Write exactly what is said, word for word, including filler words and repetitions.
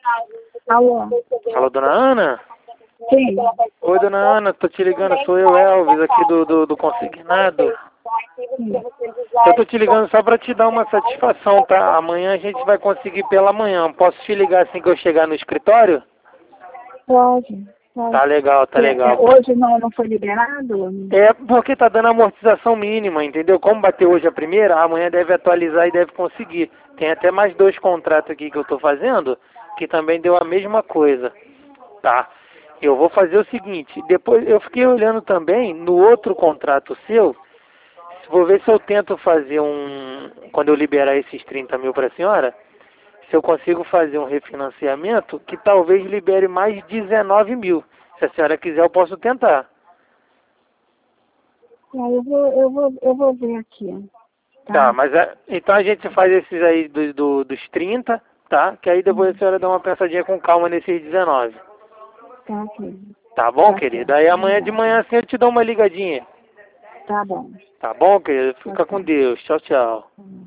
Alô? Alô, dona Ana? Sim. Oi, dona Ana, tô te ligando, sou eu, Elvis, aqui do, do, do Consignado. Eu tô te ligando só pra te dar uma satisfação, tá? Amanhã a gente vai conseguir pela manhã. Posso te ligar assim que eu chegar no escritório? Pode. Pode. Tá legal, tá Que, é, legal. hoje não, não foi liberado? É porque tá dando amortização mínima, entendeu? Como bateu hoje a primeira, amanhã deve atualizar e deve conseguir. Tem até mais dois contratos aqui que eu tô fazendo, que também deu a mesma coisa, tá? Eu vou fazer o seguinte, depois eu fiquei olhando também no outro contrato seu, vou ver se eu tento fazer um, quando eu liberar esses trinta mil para a senhora, se eu consigo fazer um refinanciamento que talvez libere mais dezenove mil. Se a senhora quiser, eu posso tentar. É, eu, vou, eu, vou, eu vou ver aqui. Tá? Tá, mas é, então a gente faz esses aí do, do- dos trinta, tá? Que aí depois a senhora dá uma pensadinha com calma nesses dezenove. Tá, ok. Tá bom, Tá querida? certo. Aí amanhã de Obrigada. manhã assim eu te dou uma ligadinha. Tá bom. Tá bom, querido? Tá Fica com certo. Deus. Tchau, tchau.